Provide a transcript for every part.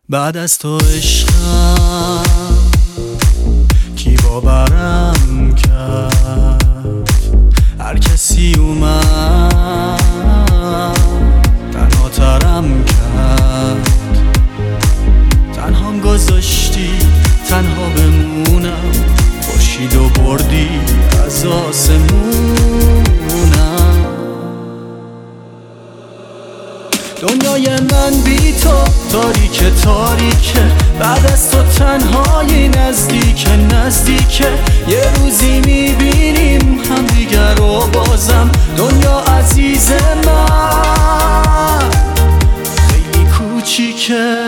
بعد از تو عشقم کی باورم کرد؟ هر کسی اومد تنها ترم کرد. تنهام گذاشتی تنها بمونم، خورشید و بردی از آسمونم. دنیای من بی تو تاریکه تاریکه، بعد از تو تنهایی نزدیکه نزدیکه. یه روزی میبینیم همدیگر رو بازم. دنیا عزیز من خیلی کوچیکه.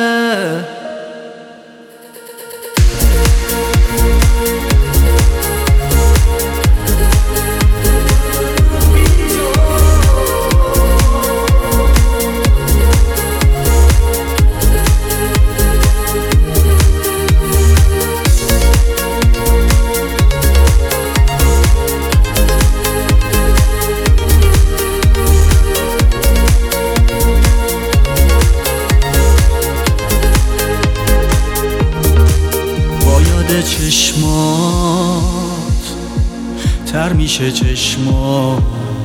چشمات تر میشه چشمات،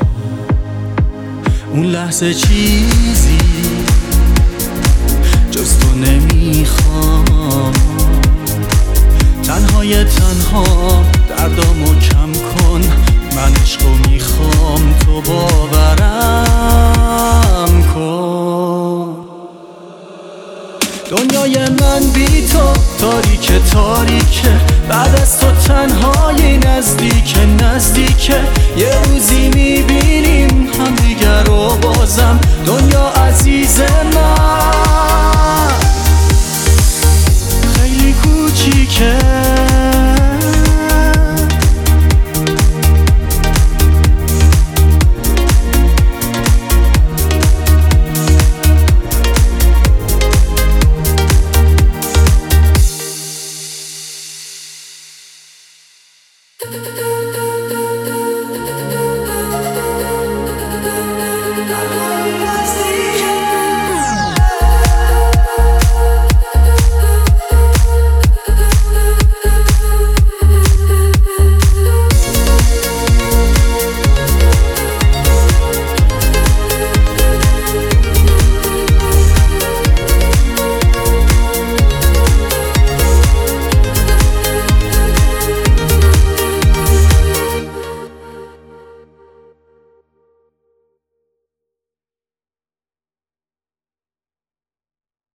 اون لحظه چیزی جز تو نمیخوام. تنهای تنها دردامو کم کن، من عشقو میخوام تو باورم کن. دنیای من بی تو تاریکه تاریکه، بعد از تو تنهایی نزدیکه نزدیکه. یه روزی میبینیم همدیگر رو بازم. دنیا عزیز من